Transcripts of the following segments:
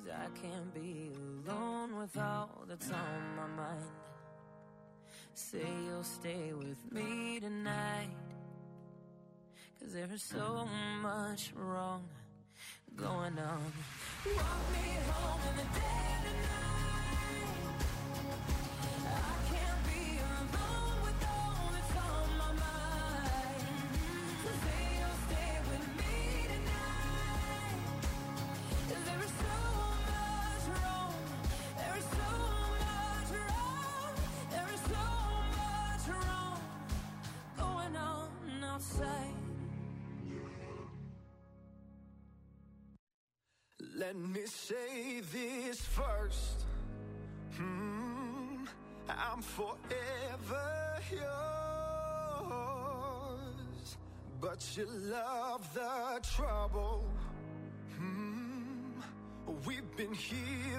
'cause I can't be alone with all that's on my mind. Say you'll stay with me tonight, 'cause there's so much wrong going on. Walk me home in the dead of night. I can't be alone with all that's on my mind. So say you'll stay with me tonight, 'cause there is so much wrong. There is so much wrong. There is so much wrong going on outside. Let me say this first. I'm forever yours, but you love the trouble. We've been here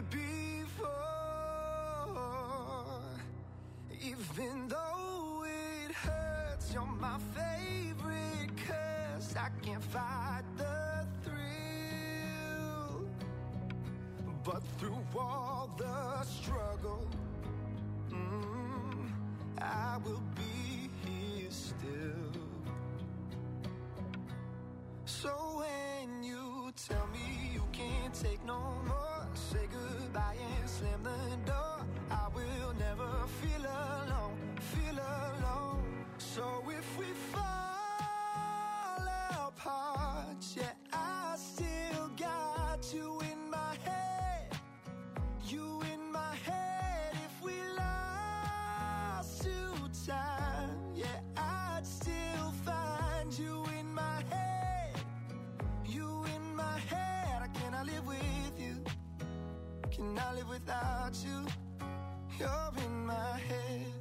before. Even though it hurts, you're my favorite curse. I can't fight the thrill, but through all the struggle, I will be here still. So when you tell me you can't take no more, say goodbye and slam the door. I will never feel alone, feel alone. So if we fall apart, yeah, I still got you in my head. You in my head. If we lost to time, yeah, I'd still find you in my head. You in my head. I cannot live with you. Cannot live without you. You're in my head.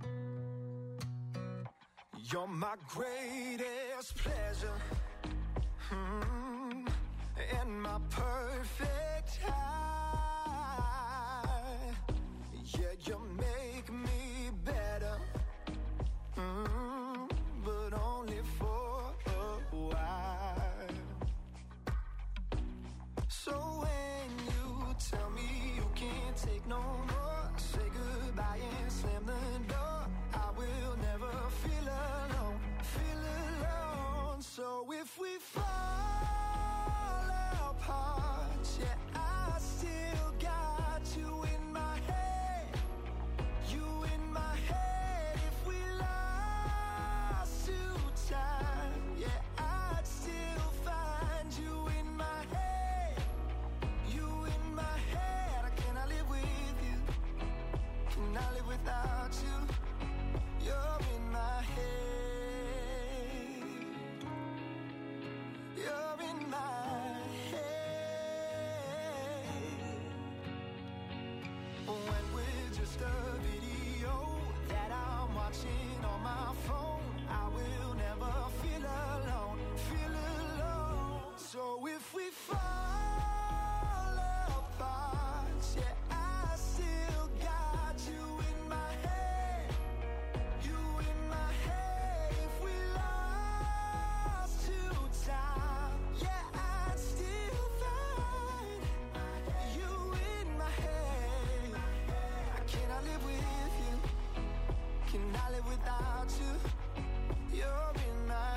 You're my greatest pleasure, and my perfect high. Yeah, you make me better, but only for a while. So when you tell me you can't take no more, say goodbye and slam the door. I will never feel alone, feel alone. So if we fall apart, yeah, I still got you in my head. You in my head. If we lost to time, yeah, I'd still find you in my head. You in my head. I cannot live with you. Cannot live without you. You're in my head. You're in my head. When we're just a video that I'm watching on my phone, I will never feel alone, feel alone. So if we fall apart, yeah, I still got you in my head. You in my head. If we lost to time, yeah, I'd still find you in my head. I cannot live with you. Cannot live without you. You're in my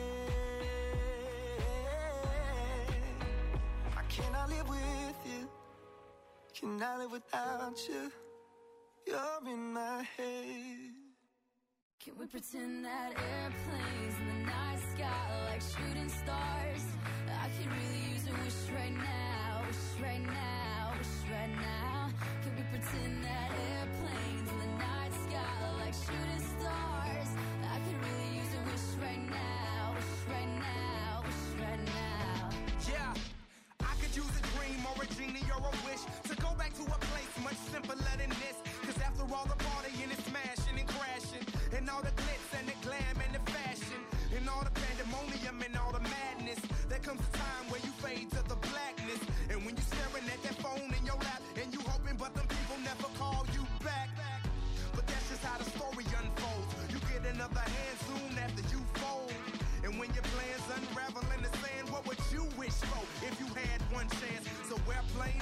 head. I cannot live with you. Cannot live without you. You're in my head. Can we pretend that airplanes in the night sky like shooting stars? I could really use a wish right now, wish right now, wish right now. Can we pretend that airplanes in the night sky like shooting stars? I could really use a wish right now, wish right now, wish right now. Yeah, I could use a dream or a genie or a wish to go back to a place much simpler than this. 'Cause after all the partying and smashing and crashing, and all the glitz and the glam and the fashion, and all the pandemonium and all the madness, there comes a time where you fade to the blackness. And when you're staring at that phone in your lap, and you hoping but them people never call you back. But that's just how the story unfolds. You get another hand soon after you fold. And when your plans unravel in the sand, what would you wish for if you had one chance? So airplane, airplane.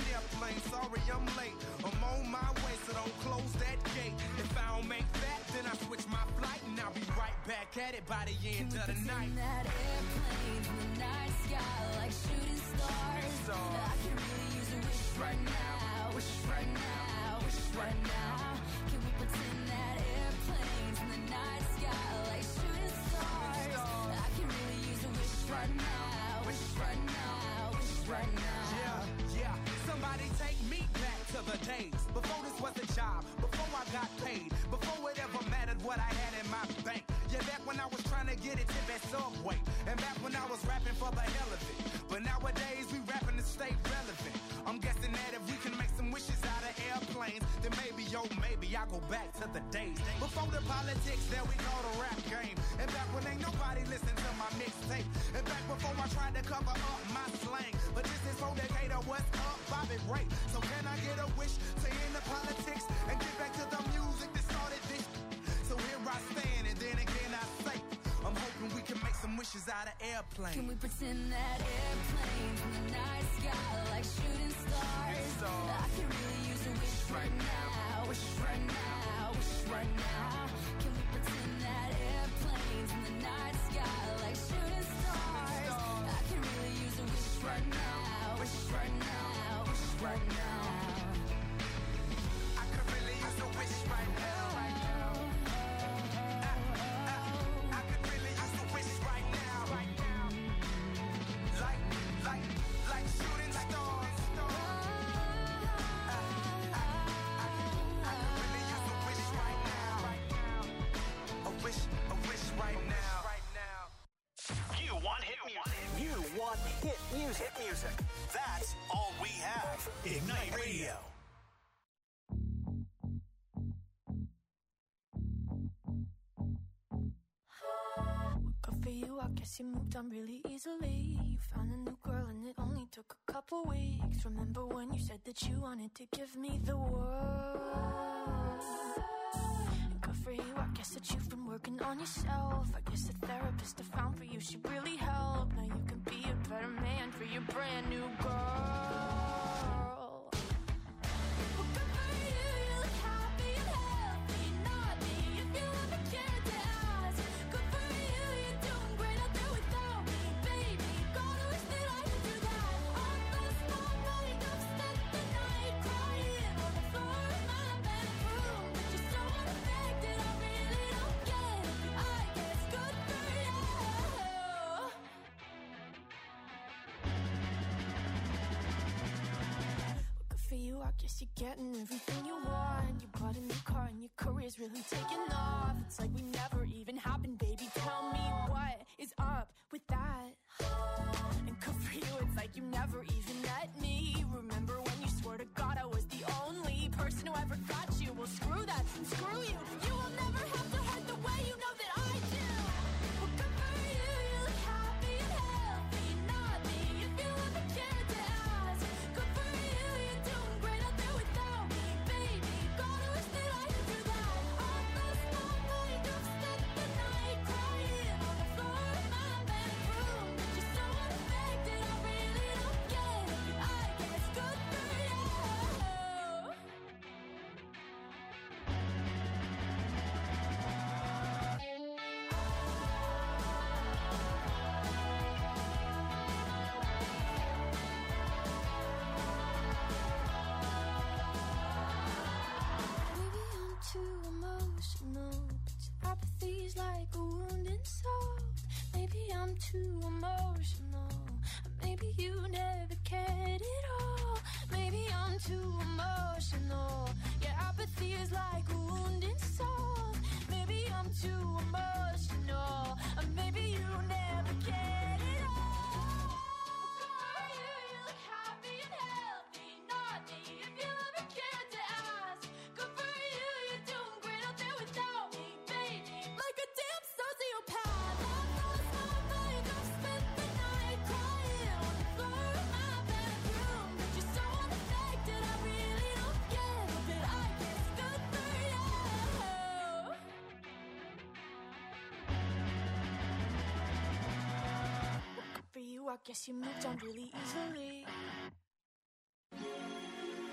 airplane. Sorry, I'm late. I'm on my way, so don't close that gate. If I don't make that, then I switch my flight, and I'll be right back at it by the end of the night. That airplane in the night sky like shooting stars. I can really use a wish right now. Wish right now. Wish right now. Can we pretend that airplanes in the night sky like shooting stars? I can really use a wish right now. Wish right now. Wish right now. Yeah. Somebody take me back to the days before this was a job, before I got paid, before it ever mattered what I had in my bank. Yeah, back when I was trying to get it to that Subway, and back when I was rapping for the hell of it. But nowadays we rapping to stay relevant. I'm guessing that if we can make some wishes out of airplanes, then maybe I'll go back to the days before the politics that we call the rap game, and back when ain't nobody listened to my mixtape, and back before I tried to cover up my slang. But this is for Decatur, what's up, Bobby Ray? So can I get a wish to end the politics and get back to the music that started this? So here I stand, and then again I say, I'm hoping we can make some wishes out of airplanes. Can we pretend that airplanes in the night sky like shooting stars? I can really use a wish right now. Wish right now. Wish right now. Can we pretend that airplanes in the night sky like shooting stars? I can really use a wish right now. Wish right now. Wish right now. I could really use a wish right now. Hit music. That's all we have. Ignite Radio. Good for you, I guess you moved on really easily. You found a new girl and it only took a couple weeks. Remember when you said that you wanted to give me the world? And good for you, I guess that you've been working on yourself. I guess the therapist I found for you should really help. Now you can be a better man for your brand new girl. Well, good for you, you look happy and healthy. Not me, if you ever cared to ask. Good for you, you're doing great out there without me, baby. Gotta wish that I could do that. I lost my mind, I've spent the night crying on the floor of my bedroom. But you're so unaffected, I really don't get it. I guess good for you. Good for you, I guess you're getting everything you want. You bought a new car and your career's really taking off. It's like we never even happened, baby. Tell me what is up with that? And good for you, it's like you never even met me. Remember when you swore to God I was the only person who ever got you? Well, screw that and screw you. You will never have to hurt the way you know that I do. Well, good for you, you look happy and healthy. Not me, if you ever cared to ask. Good for you, you're doing great out there without me, baby. Gotta wish that I could do that. I lost my mind, I've spent the night crying on the floor of my bedroom. But you're so unaffected, I really don't get it. I guess good for you. Maybe I'm too emotional, but your apathy's like a wounded soul. Maybe I'm too emotional, or maybe you never cared at all. Maybe I'm too emotional, your apathy is like a wounded soul. Maybe I'm too emotional, or maybe you never cared at all. Good for you, you look happy and healthy. Not me, if you ever cared to ask. Good for you, you're doing great out there without me, baby. Like a damn sociopath. I've lost my mind, I've spent the night crying on the floor of my bedroom. But you're so unaffected, I really don't get it. But I guess good for you. Good for you, I guess you moved on really easily.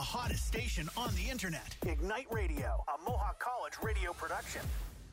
hottest station on the internet. Ignite Radio, a Mohawk College radio production.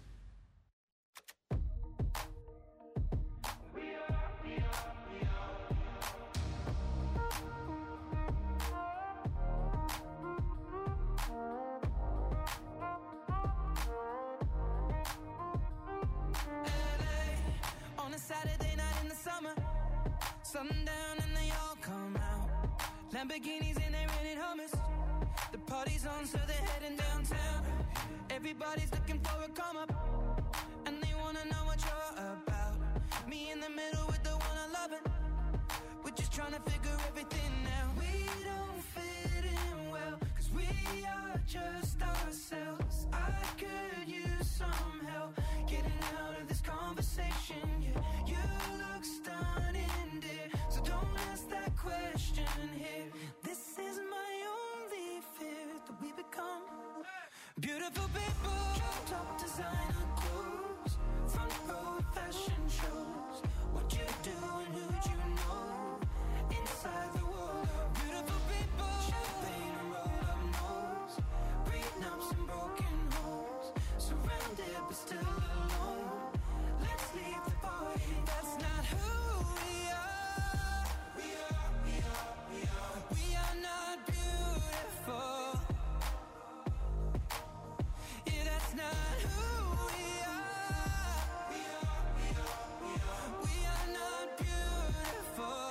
On a Saturday night in the summer, sundown and they all come out. Lamborghinis and they rented hummus. The party's on, so they're heading downtown. Everybody's looking for a come up, and they wanna know what you're about. Me in the middle with the one I love it. We're just trying to figure everything out. We don't fit in well, 'cause we are just ourselves. I could use some help getting out of this conversation. Yeah, you look stunning, dear, so don't ask that question here. This is my only fear, that we become beautiful people. Top designer clothes, front row fashion shows. What you do and who'd you know? Inside the world of beautiful people. Champagne and roll up nose, prenups and broken homes. Surrounded but still alone. Let's leave the party. That's not who we are. We are not beautiful. Yeah, that's not who we are. We are not beautiful.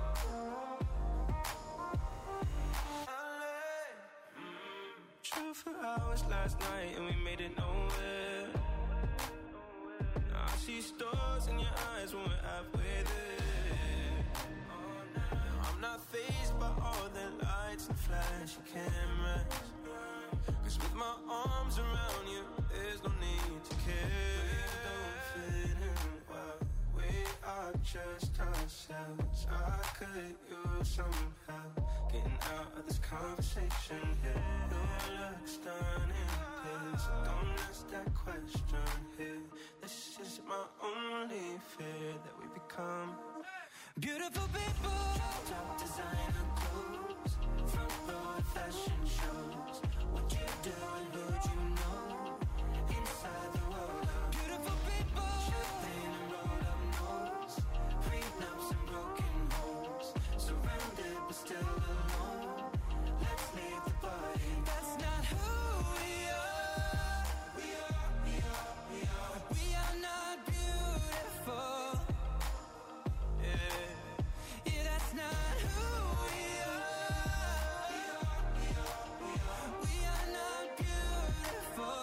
True for hours last night and we made it nowhere. Now I see stars in your eyes when we're halfway there. I'm not fazed by all the lights and flashy cameras, 'cause with my arms around you, there's no need to care. We don't fit in well, we are just ourselves. I could use some help getting out of this conversation here. You look stunning, dear, so don't ask that question here. This is my only fear, that we become beautiful people. Top designer clothes, front row fashion shows. What you do and who'd you know? Inside the world of beautiful people. Champagne and roll up nose, prenups and broken homes. Surrounded but still alone. Let's leave the party. That's not who we are. We are not beautiful. Yeah, that's not who we are. We are not beautiful.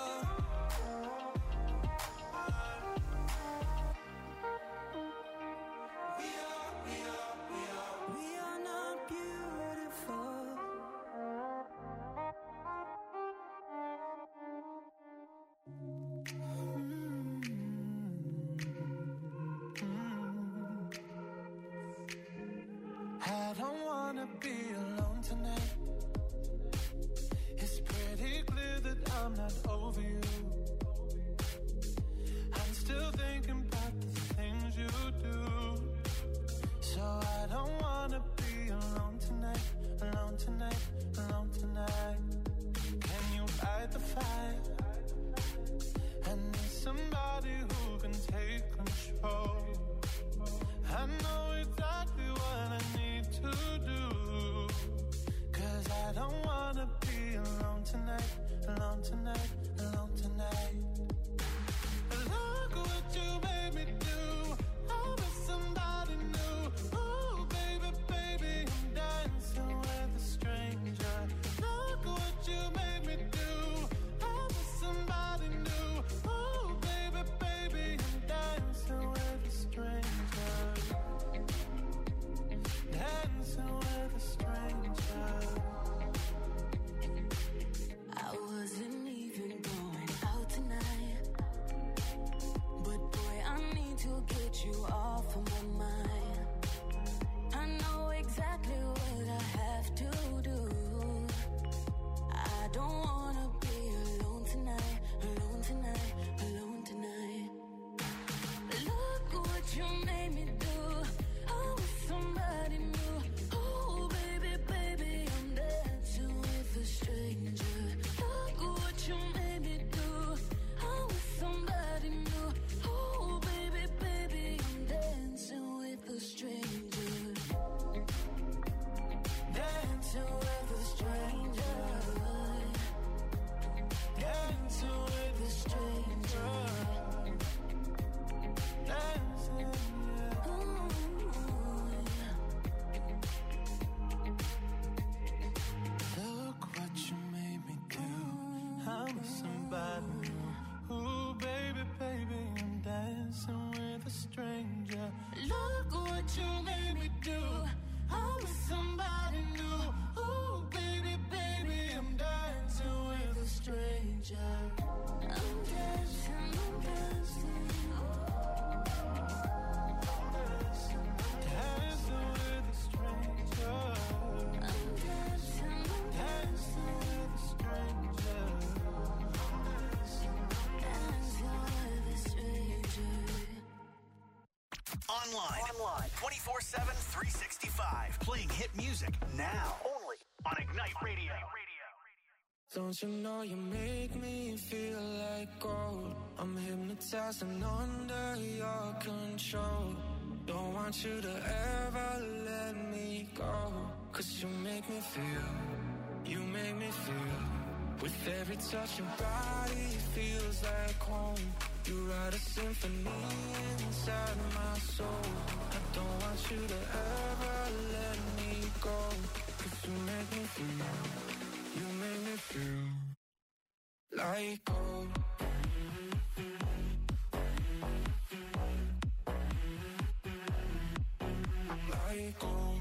We are not beautiful. I don't wanna be alone tonight. It's pretty clear that I'm not over you. I'm still thinking about the things you do. So I don't wanna be alone tonight, alone tonight, alone tonight. Can you fight the fight? I need somebody who can take control. I know exactly what I need to do, 'cause I don't wanna be alone tonight, alone tonight, alone tonight. Look what you made me do. I was somebody new. Oh, baby, baby, I'm dancing with a stranger. Look what you made me do. I was somebody new. Oh, baby, baby, I'm dancing with a stranger. Dancing with a stranger. I wasn't even going out tonight, but boy, I need to get you off of my mind. I know exactly what I have to do. I don't wanna be alone tonight, alone tonight, alone tonight. Look what you made me do. I was somebody new. Oh, baby, baby, I'm dancing with with somebody new. Ooh, baby, baby, I'm dancing with a stranger. Look what you made me do. I'm with somebody new. Ooh, baby, baby, I'm dancing with a stranger. I'm dancing, I'm dancing. Dancing with a stranger. I'm dancing with a stranger. Dancing with a stranger. Online 24/7, 365. Playing hit music now. Only on Ignite Radio. Don't you know you make me feel like gold? I'm hypnotized and under your control. Don't want you to ever let me go. 'Cause you make me feel. With every touch your body feels like home. You write a symphony inside my soul. I don't want you to ever let me go. 'Cause you make me feel like gold. Like gold.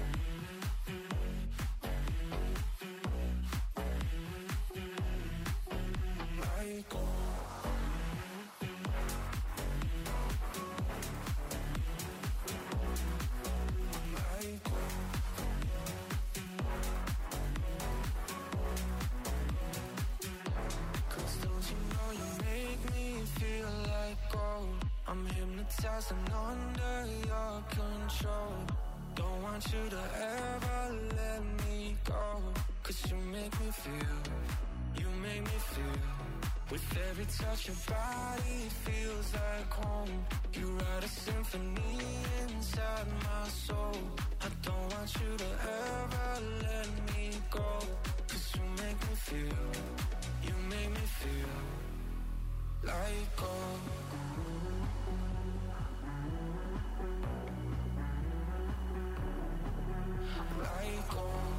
Like gold. Like gold. I'm hypnotized and under your control. Don't want you to ever let me go. 'Cause you make me feel. With every touch your body feels like home. You write a symphony inside my soul. I don't want you to ever let me go. 'Cause you make me feel like gold. Like gold.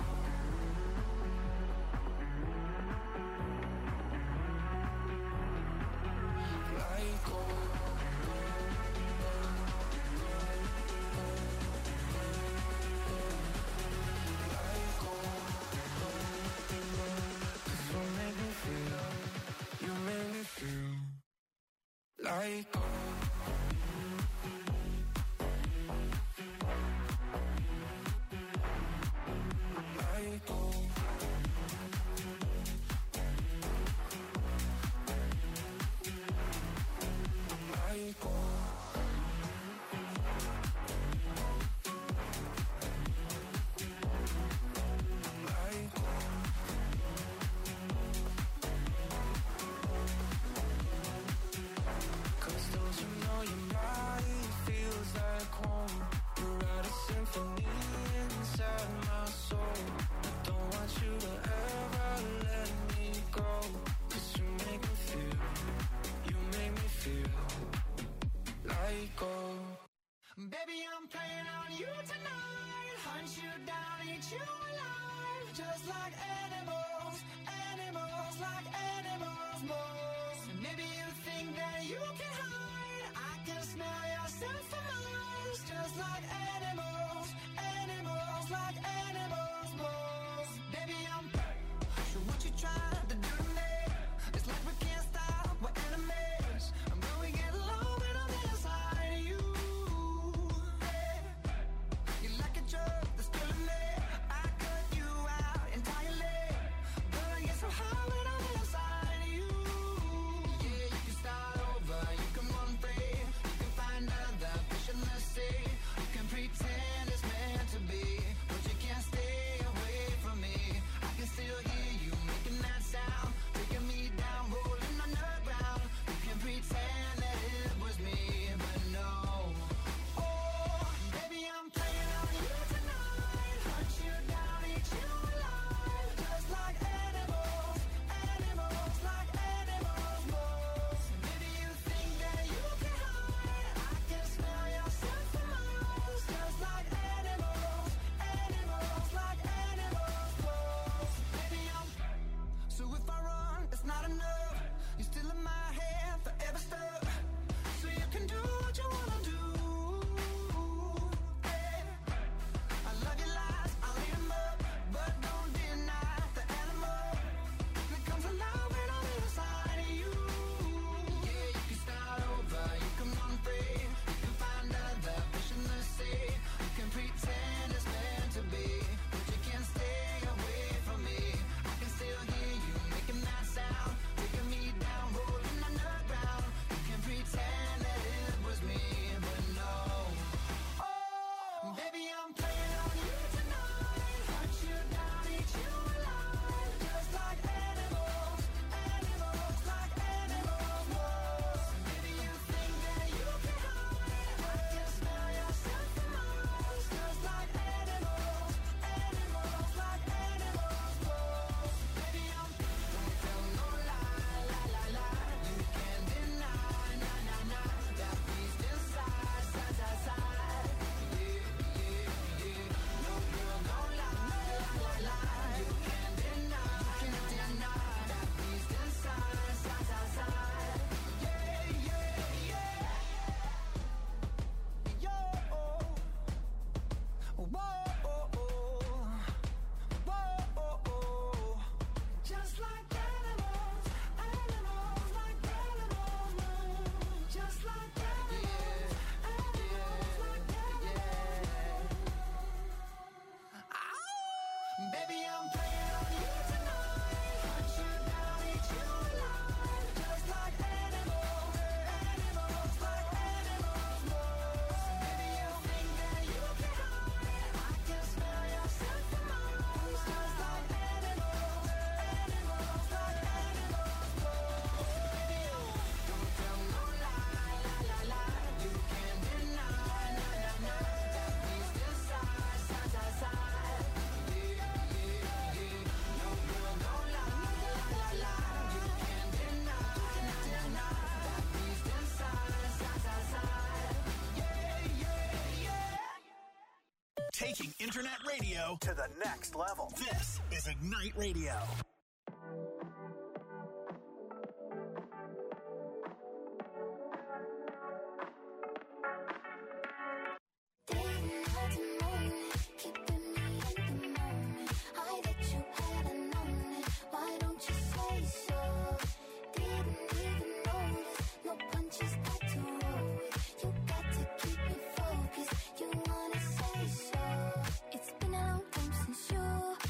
Like gold. Like gold. 'Cause you make me feel like gold. Like gold. Like gold. Like gold. 'Cause don't you know your body feels like home? You write a symphony inside my soul. I don't want you to ever let me go. 'Cause you make me feel like gold. Baby, I'm playing on you tonight. Hunt you down, eat you alive. Just like animals, animals like animals most. Maybe you think that you can hide. I can smell yourself from miles. Just like animals, animals like animals most. Baby, I'm sure what you trying to do to me. It's like we can't stop, we're enemies. I'm gonna get low when I'm inside you. Yeah. You're like a drug that's killing me. I cut you out entirely. it's not enough. You're still in my head, forever stuck. So you can do what you wanna do. I love your lies, I'll eat them up, but don't deny the animal that comes alive when I'm inside of you. Yeah, you can start over, you can run free, you can find other fish in the sea. You can pretend it's meant to be, but you can't stay away from me. I can still hear you making that sound, taking me down, rolling underground. You can pretend that it was me, but no. Oh, baby, I'm playing on you tonight. Hunt you down, eat you alive. Just like animals, animals, like animals. Whoa. Maybe you think that you can hide. I can smell yourself from miles. Just like animals, animals, like animals. Whoa. Baby, I'm don't tell no lie, lie, lie, lie. You can't deny, nah, nah, nah. That beast inside, side, side, side. Yeah, yeah, yeah. No girl, don't lie, lie, lie, lie. You can't deny that beast inside, side, side, side. Yeah, yeah, yeah. Yo, whoa, whoa. Just like animals, animals, like animals. Just like animals, animals, like animals. Baby, I'm playing on you tonight. Hunt you down, eat you alive. Just like animals, animals, like animals. Baby, you think that you can hide. I can smell yourself from miles. Just like animals, animals, like animals. Baby, don't tell no lie, lie, lie, lie. You can't deny, nah, nah, nah. That beast inside, side, side, side. Yeah, yeah, yeah. No girl, don't lie, lie, lie, lie. You can't deny, nah, nah, nah. That beast inside, side, side, side. Yeah, yeah, yeah. Taking internet radio to the next level. This is Ignite Radio. It's been a long time since you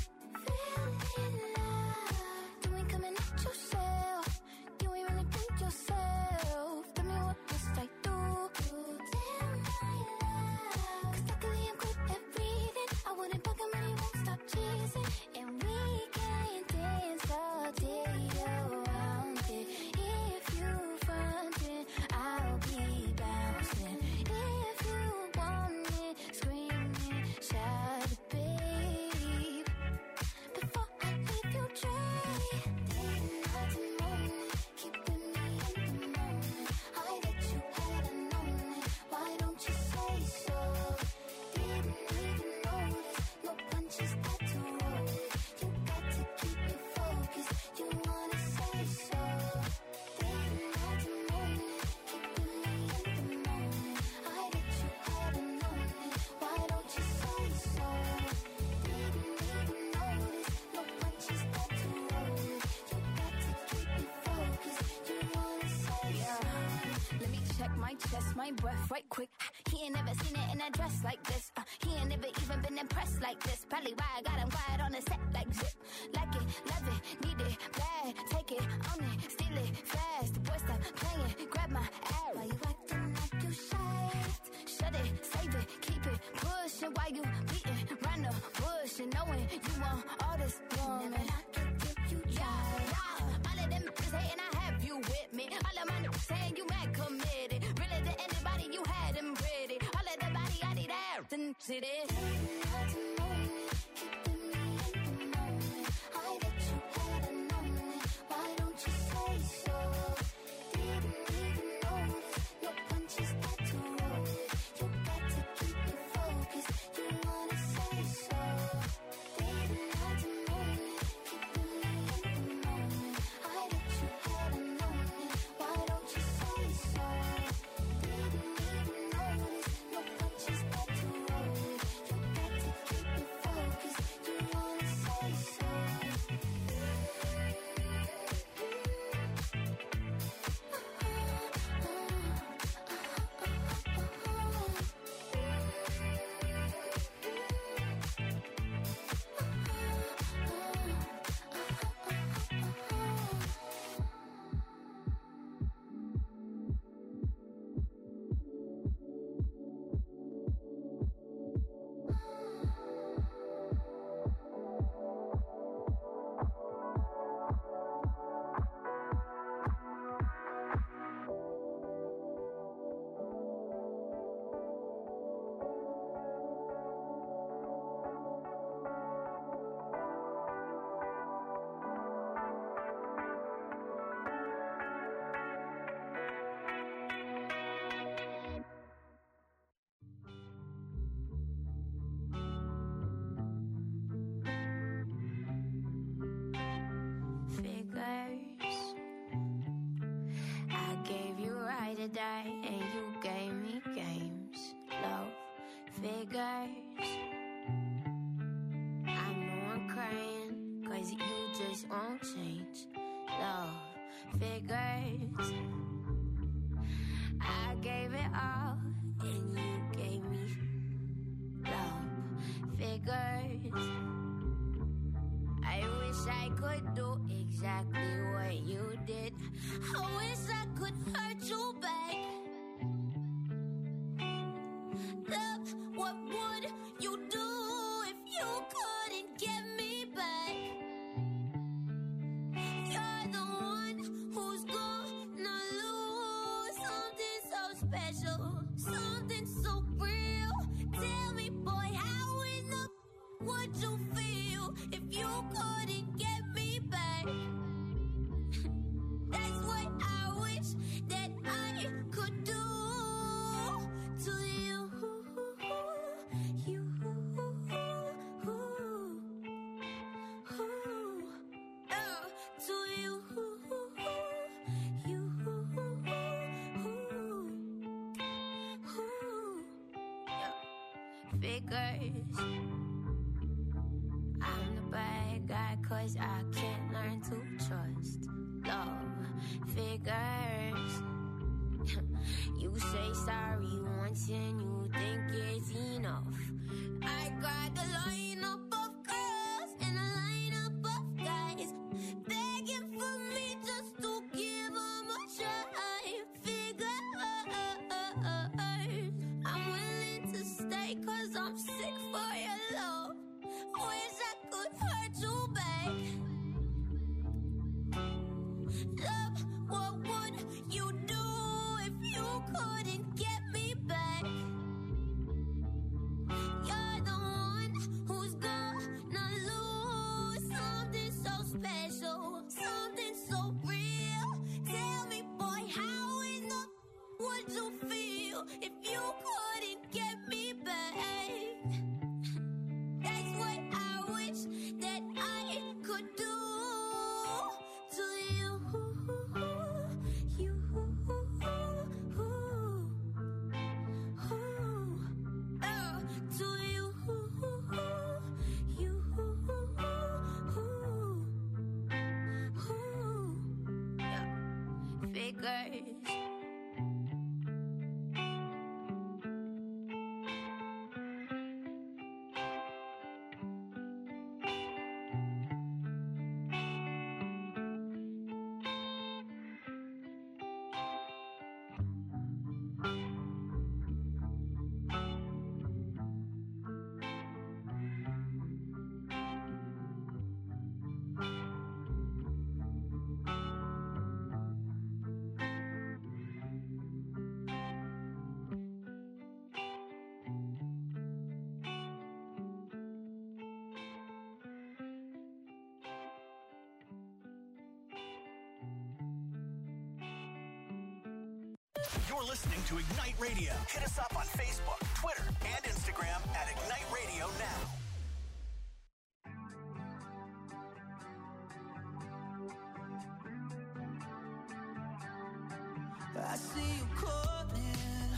fell in love. You ain't coming out yourself. You ain't really been yourself. Tell me what must I do to tell my love? 'Cause luckily I'm good at reading. I wouldn't bug him and he won't stop teasing. And we can dance all day around it. If you frontin', I'll be bouncing. If you want it, screaming, shout it, babe. Before I leave you dry, day and night and morning, keeping me in the moment. I that you hadn't known it. Why don't you say so? Didn't even notice. No punches got to roll it. You got to keep me focused. You wanna say so? Day and night and morning, keeping me in the moment. I that you hadn't known it. Why don't you say so? Didn't even notice. No punches got to roll it. You got to keep me focused. You wanna say so? Let me check my chest, my breath right quick. He ain't never seen it in a dress like this. He ain't never even been impressed like this. Probably why I got him quiet on the set like zip. Like it, love it, need it, bad. Take it, own it, steal it, fast. The boy stop playing, grab my ass. Why you acting like you shy? Shut it, save it, keep it pushing. Why you beating round the bush and knowing you want all this woman? Never knock it till you try. All of them bitches hating, I have you with me. All of my niggas saying you mad committed. Really to anybody, you had them pretty. All of the body, I need ass and shit it. I that you hadn't known it. Why don't you say so? Didn't even notice. No punches got to roll it. You got to keep me focused. You wanna say so? Day and night and morning, keeping me in the moment. I that day and you gave me games, love, figures. I know I'm crying, cause you just won't change, love, figures. I gave it all and you gave me love, figures. I wish I could do exactly what you did. I wish I could hurt you back. Love, what would you do if you couldn't get me back? You're the one who's gonna lose something so special, something so real. Tell me, boy, how in the would you feel if you couldn't get me back? That's what I wish that I could do to you. To you. Figures. I'm the bad guy cause I can't learn to trust. Love, figures. You say sorry once and you think it's enough. I got the lineup of girls and a lineup of guys begging for me just to give them a try. Figures. I'm willing to stay cause I'm sick for your love. Wish I could hurt you back. Love, what would you do if you couldn't get me back? You're the one who's gonna lose something so special, something so real. Tell me, boy, how in the would you feel if you couldn't get me back? That's what I wish that I could do to you. To you. Figures. You're listening to Ignite Radio. Hit us up on Facebook, Twitter, and Instagram at Ignite Radio Now. I see you calling.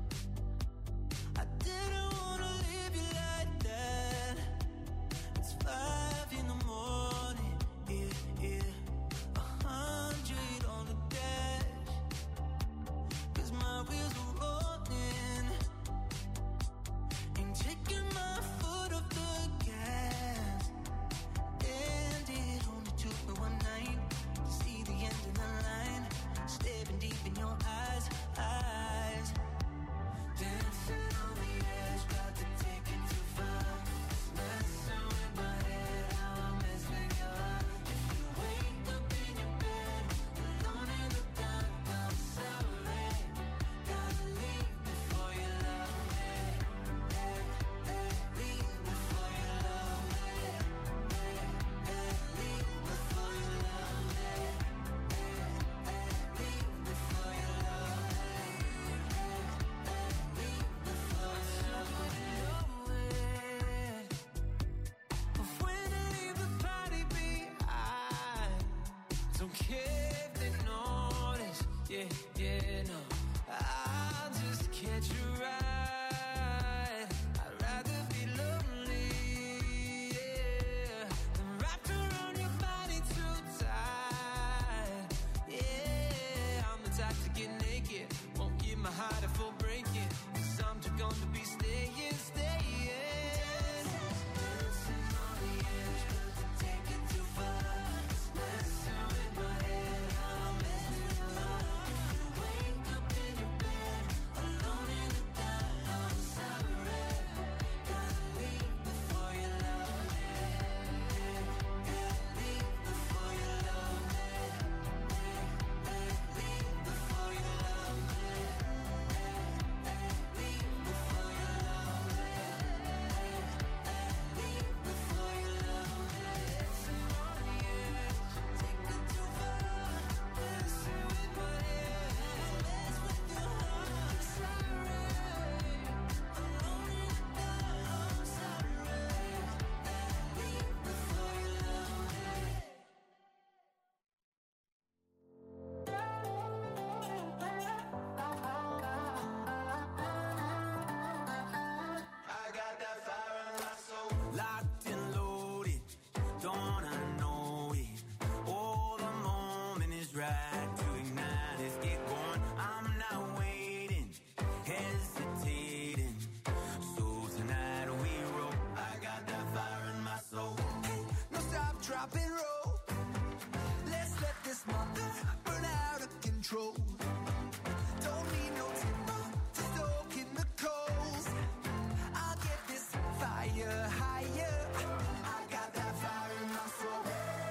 I didn't wanna leave you like that. It's 5 in the morning, yeah. 100 on the dash. 'Cause my wheels are rolling. Ain't taking my foot off the gas. And it only took me one night to see the end of the line. Staring deep in your eyes. Dancing on the edge, got to take it too far. Messing with my head, how I mess with your heart. If you wake up in your bed, alone in the dark, I'm sorry. Gotta leave before you love me. Leave before you love me. Leave before you love me. Leave before you love me. Leave before you love me. But when I leave the party behind, don't care if they notice. Yeah, no. let you ride. I'd rather be lonely, yeah, than wrapped around your body too tight. Yeah, I'm the type to get naked, won't give my heart a full breaking, 'cause I'm too gone to be staying. Dancing on the edge, but to take it too far. Messing with my head, I'm messing with your heart. You wake up in your bed, alone in the dark. I'm sorry, gotta leave before you love me. Gotta leave before you love me. Leave before you love me. Leave before you love me. Leave before you love me. Dancing on the edge, take it too far. Messing with my head, mess with your heart. Sorry, alone in the dark. I'm sorry. Leave before you love me. I got that fire in my soul, locked and loaded. Don't I know it? Oh, the moment is right to ignite. Let's get going. I'm not waiting, hesitating. So tonight we roll. I got that fire in my soul. Hey, no stop, drop and roll. Let's let this mother burn out of control. Don't need no timber to soak in the coals. I'll get this fire higher. I got that fire in my soul.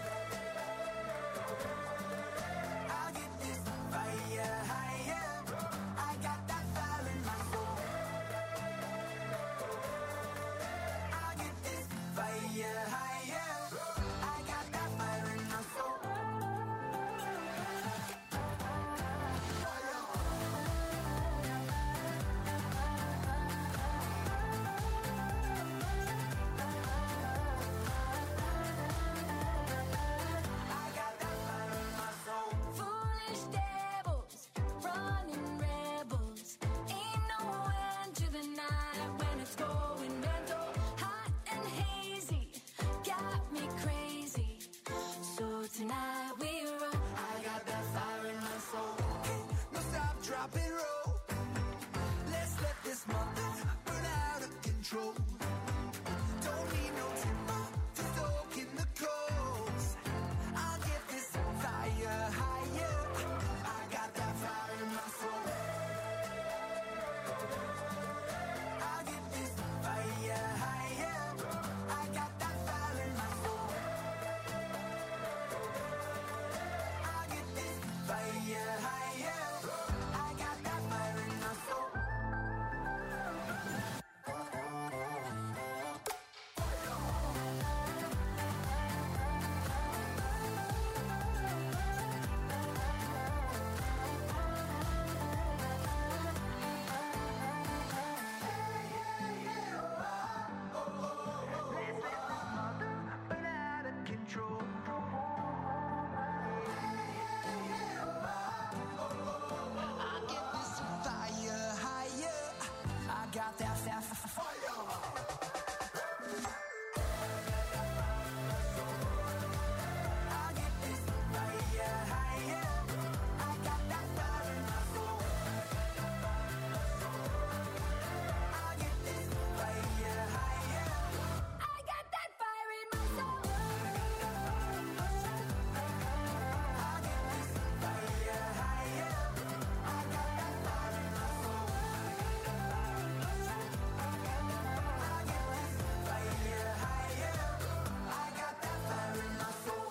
I'll get this fire higher. I got that fire in my soul. I'll get this fire higher. I got that fire in my soul. I got that fire in my soul. Foolish devils, running rebels. Ain't no end to the night when it's going mental. Hot and hazy, got me crazy. So tonight we roll. I got that fire in my soul. Hey, no stop, drop and roll. Let's let this mother burn out of control. Don't need no timber to soak in the coals. I'll get this fire higher. I got that fire in my soul. I'll get this fire higher. I got that fire in my soul. I'll get this fire higher. I got that fire in my soul. Burn out of control. I'll get this fire higher. I got that fire. I'll get this fire higher. I got that fire in my soul. I'll get this fire higher. I got that fire in my soul. I'll get this fire higher. I got that fire in my soul. I'll get this fire higher. I got that fire in my soul.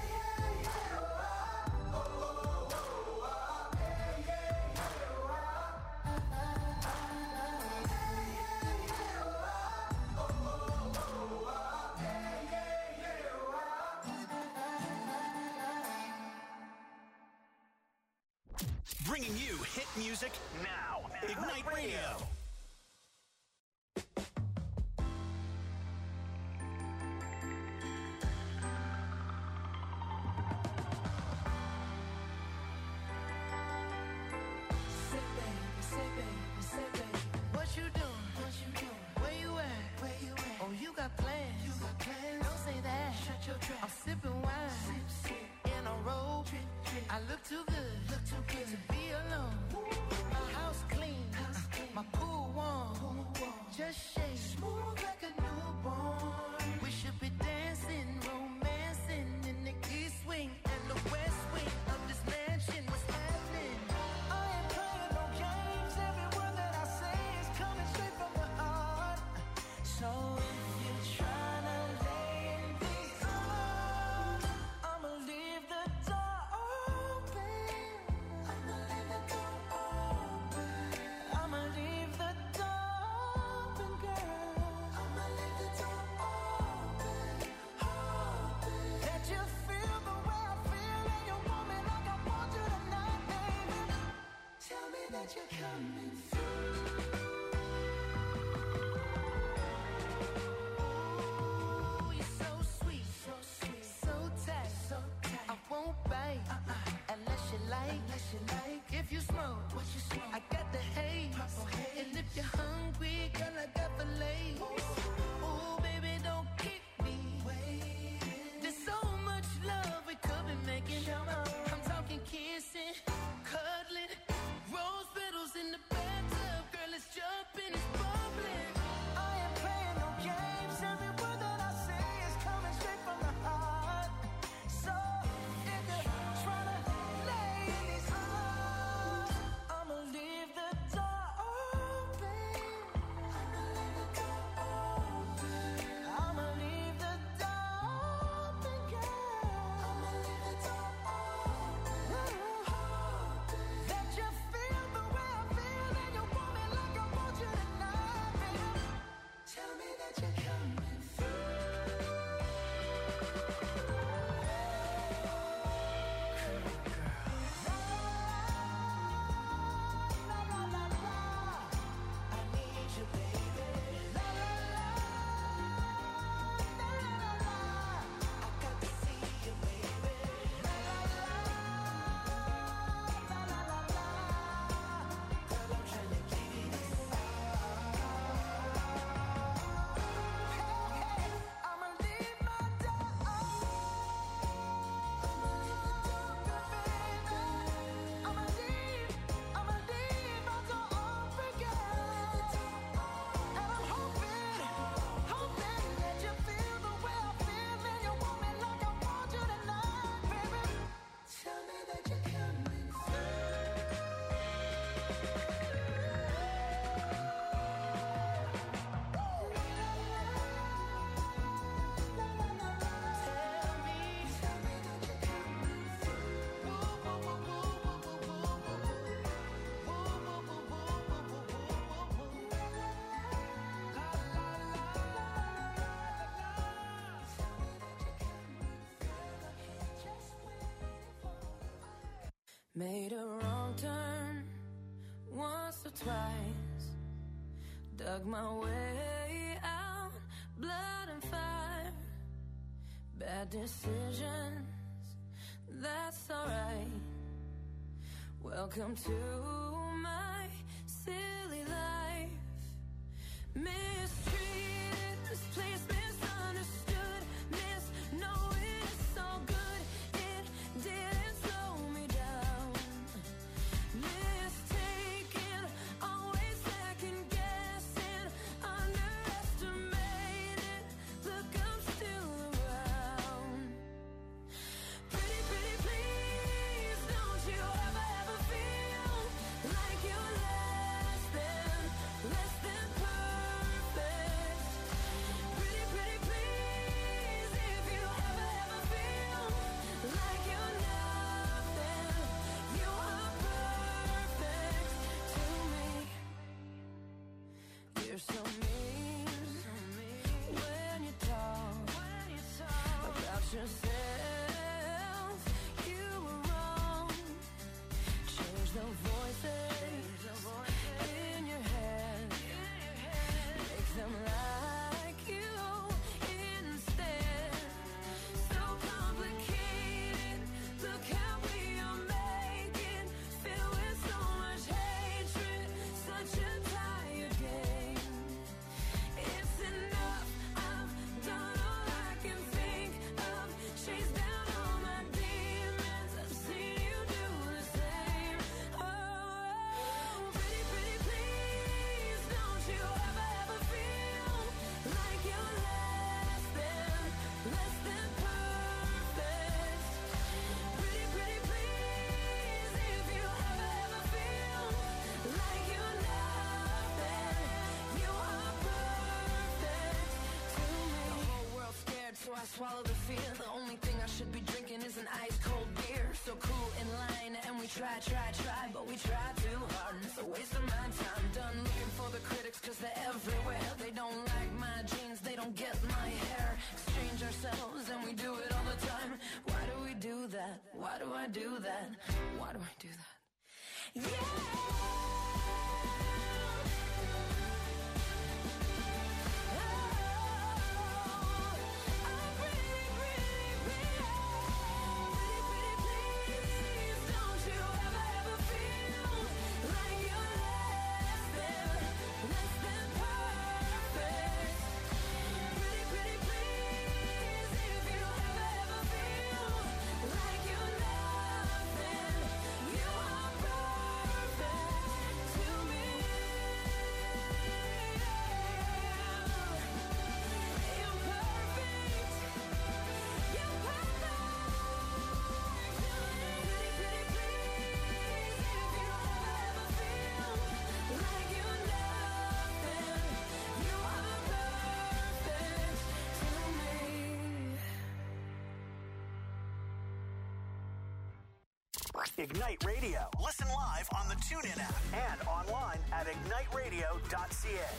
Bringing you hit music now. Ignite Radio. Say baby, say baby, say baby. look too good to be alone. My house clean, my pool warm, just shake smooth like a newborn. We should be dancing, romancing in the east wing and the west wing of this mansion. What's happening? I ain't playing no games. Every word that I say is coming straight from the heart. So if you're trying to lay in these arms, I'ma leave the door open. I'ma leave the door open. I'ma leave the door open, girl. I'ma leave the door open, open. Let you feel the way I feel, and you want me like I want you tonight, baby. Tell me that you're coming through. Ooh, you're so sweet, so tight, I won't bite unless you like. If you smoke, what you smoke? I got the haze. And if you're hungry, girl, I got fillets. Ooh, baby, don't keep me waiting. There's so much love we could be making. I'm talking kissing, cuddling, rose petals in the bathtub. Girl, it's jumping, it's bubbling. I ain't playing no games. Every word that I say is coming straight from the heart. So if you're trying to lay in these arms, I'ma leave the door open. I'ma leave the door open. I'ma leave the door open, girl. I'ma leave the door open. Let you feel the way I feel, and you want me like I want you tonight, baby. Tell me that you're coming through. La la la la, I need you, baby. La la la, la la la la, I got to see you, baby. La la la, la la la la, girl, I'm trying to give you this. Hey, I'ma leave my door open. I'ma leave the door open, baby. I'ma leave my door open, girl. And I'm hoping that you feel the way I feel, and you want me like I want you tonight, baby. Tell me that you're coming Made a wrong turn once or twice. Dug my way out, blood and fire. Bad decisions, that's alright. Welcome to my silly life. Mistreated, misplaced, misunderstood, knowing it's all good. It didn't slow me down. Mistaken, always second guessing, underestimated. Look, I'm still around. Pretty, pretty, please, don't you ever feel swallow the fear. The only thing I should be drinking is an ice cold beer. So cool in line, and we try, but we try too hard. And it's a waste of my time. Done looking for the critics, cause they're everywhere. They don't like my jeans, they don't get my hair. Exchange ourselves, and we do it all the time. Why do we do that? Why do I do that? Why do I do that? Yeah! Ignite Radio. Listen live on the TuneIn app and online at igniteradio.ca.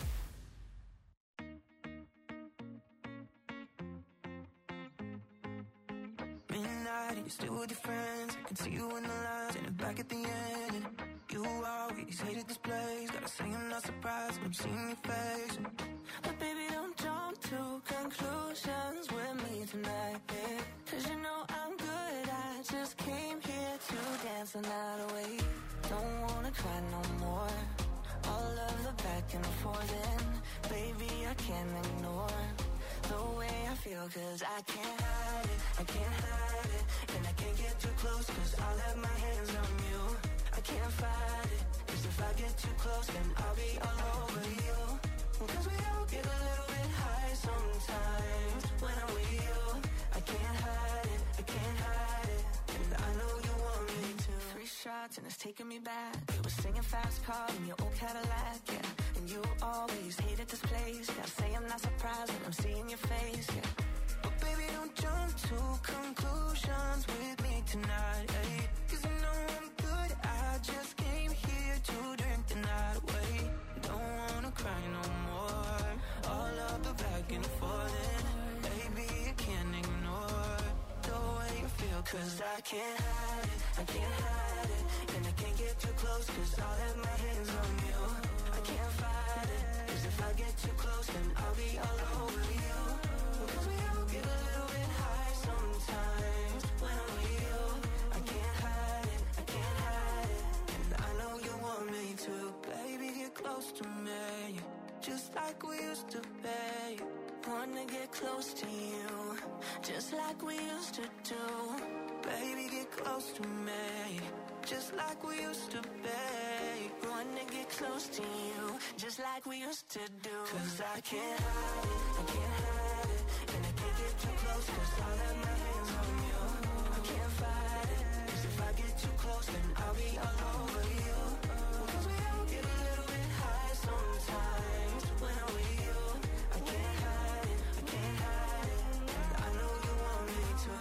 Midnight, you're still with your friends. I can see you in the lines and back at the end. And you always hated this place. Gotta say I'm not surprised when I'm seeing your face. But baby, don't jump to conclusions with me tonight, babe. Cause you know I'm good, I just came here to dance the night away. Don't wanna cry no more. All of the back and forth, and baby, I can't ignore the way I feel, cause I can't hide it, I can't hide it. And I can't get too close, cause I'll have my hands on you. I can't fight it, cause if I get too close, then I'll be all over you. Cause we all get a little bit high sometimes when I'm with you. I can't hide it, I can't hide it. And I know you want me to. 3 shots and it's taking me back. You were singing fast car in your old Cadillac, yeah. And you always hated this place. Gotta say I'm not surprised when I'm seeing your face, yeah. But baby, don't jump to conclusions with me tonight, eh? Cause you know I'm good, I just came here to drink the night away. Don't wanna cry no more. All of the back and forth, and baby, I can't ignore the way you feel, cause I can't hide it, I can't hide it. And I can't get too close, cause I'll have my hands on you. I can't fight it, cause if I get too close, then I'll be all over you. Cause we all get a little bit high sometimes when I'm with you. I can't hide it, I can't hide it. And I know you want me to. Baby, get close to me, just like we used to be. Wanna get close to you, just like we used to do. Baby, get close to me, just like we used to be. Wanna get close to you, just like we used to do. Cause I can't hide it, I can't hide it. And I can't get too close, cause I'll have my hands on you. I can't fight it, cause if I get too close, then I'll be all over you. Cause we all get a little bit high sometimes when I'm with you. I can't hide it, I can't hide it. And I know you want me to.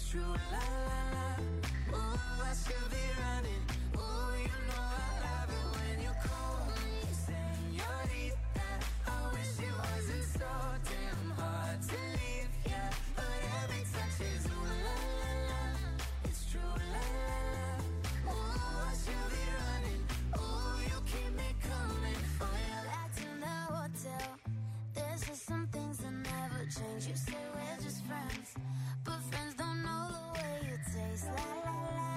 It's true, la la la. Ooh, I should be running. Ooh, you know I love it when you call me señorita. I wish it wasn't so damn hard to leave, yeah. But every touch is ooh la la la. It's true, la la la. Ooh, I should be running. Ooh, you keep me coming for you. Back to the hotel. There's just some things that never change. You say we're just friends, but friends don't know the way you taste. La la la.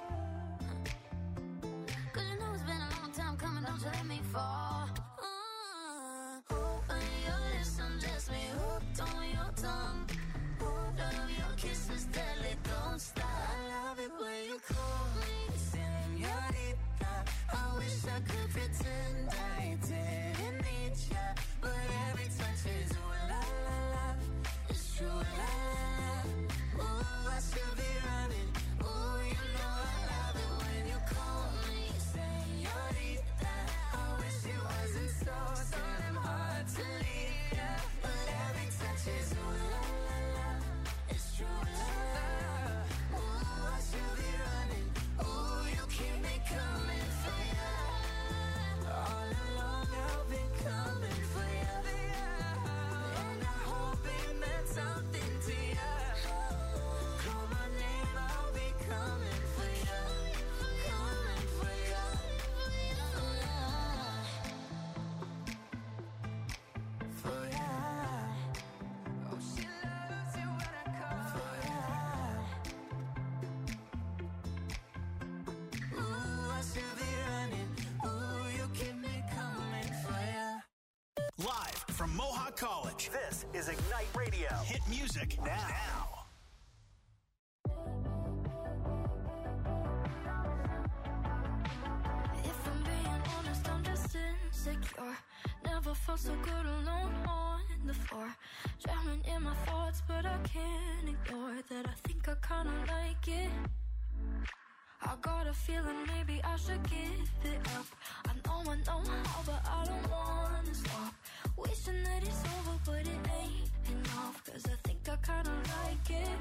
'Cause you know it's been a long time coming. Don't you let me fall. On your lips, I'm just me hooked on your tongue. Love your kisses deadly, don't stop. I love it when you call me señorita. I wish I could pretend I didn't need ya, but every touch is ooh la la la. It's true, la la la. Ooh, I should be running. Ooh, you know I love it when you call me señorita. I wish it wasn't so damn hard to leave ya, but every touch is ooh la la la. It's true, la la la. Ooh, I should be running. Ooh, you keep me coming for ya. All along I've been coming for ya, and I hope it meant something to ya. Call my name, I'll be coming for ya, coming for ya. For ya. Oh, she loves you when I call for ya. Ooh, I should be running. Ooh, you keep me coming for ya. Live from Mohawk College, this is Ignite Radio. Hit music now. If I'm being honest, I'm just insecure. Never felt so good alone on the floor. Drowning in my thoughts, but I can't ignore that. I think I kinda like it. I got a feeling maybe I should give it up. I know how, but I don't wanna stop. Wishing that it's over, but it ain't enough. 'Cause I think I kinda like it.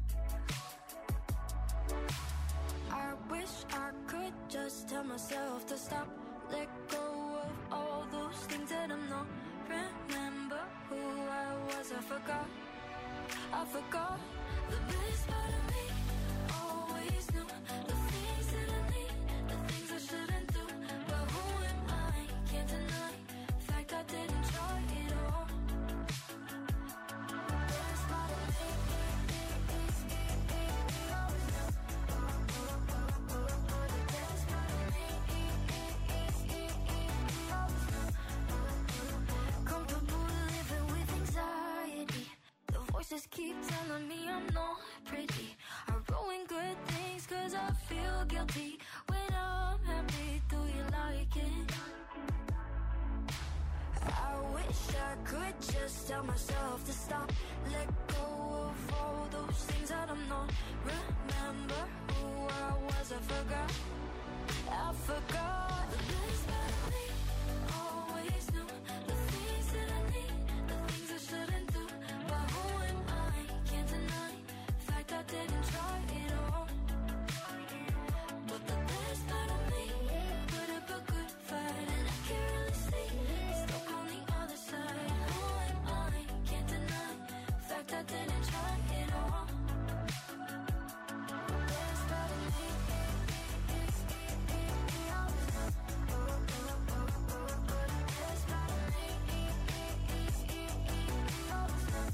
I wish I could just tell myself to stop. Let go of all those things that I'm not. Remember who I was, I forgot. The best part of me always knew the things that I need, the things I shouldn't do. But who am I? Can't deny the fact I didn't try it all. The best part of me is always knew. The best part of me is always knew. Comfortable living with anxiety. The voices keep telling me I'm not pretty. I ruin good things 'cause I feel guilty. When I'm happy, do you like it? I wish I could just tell myself to stop. Let go of all those things that I'm not. Remember who I was, I forgot. The best part of me always knew the things that I need, the things I shouldn't do. But who am I? Can't deny the fact I didn't try it all. But the best part of me put up a good fight, and I can't really see it's stuck on the other side. Who am I? Can't deny the fact I didn't try it all. The best part of me is always knew. The best part of me is always knew.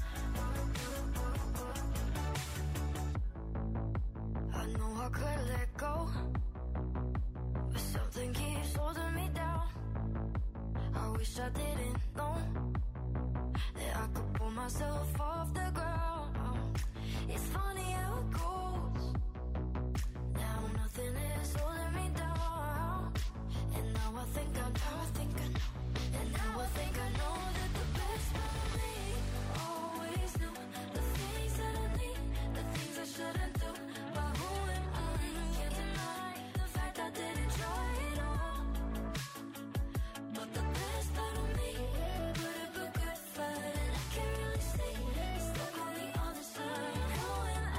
I know I could let go, but something keeps holding me down. I wish I didn't know that I could pull myself off the ground. It's funny how it goes. Now nothing is holding me down. And now I think I know. And now I think I know that the best part of me always knew the things that I need, the things I shouldn't do. But who am I? Can't deny the fact I didn't try it all. But the best part of me put up a good fight, and I can't really see it's stuck on the other side. Who am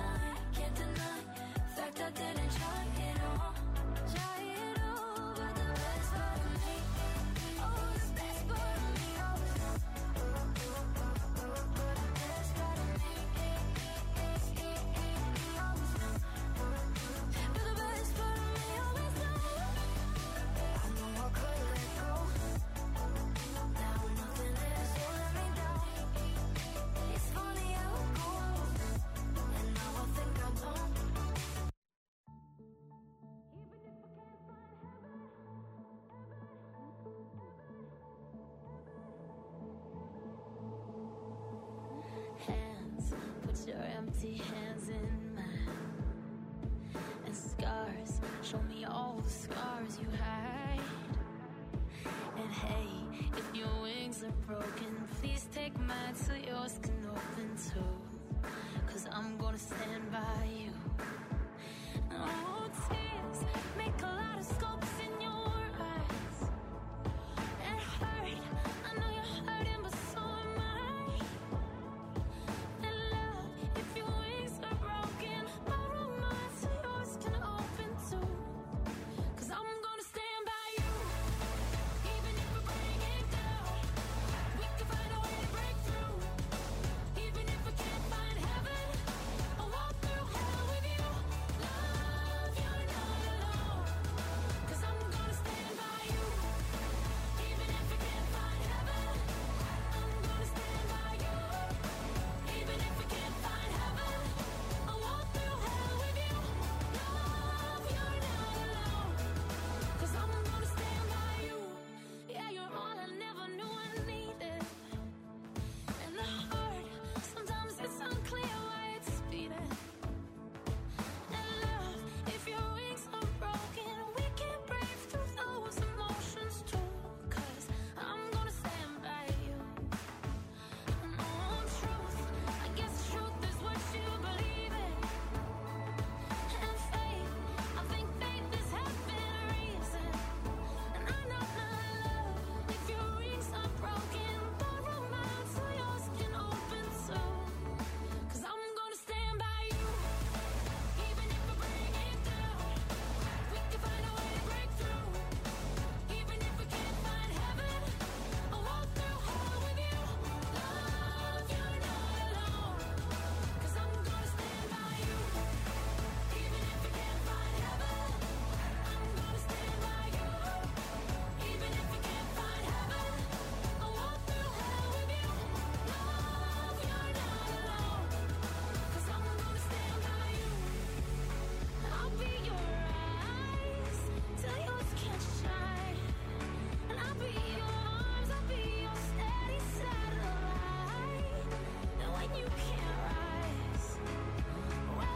Put your empty hands in mine. And scars, show me all the scars you hide. And hey, if your wings are broken, please take mine so yours can open too. 'Cause I'm gonna stand by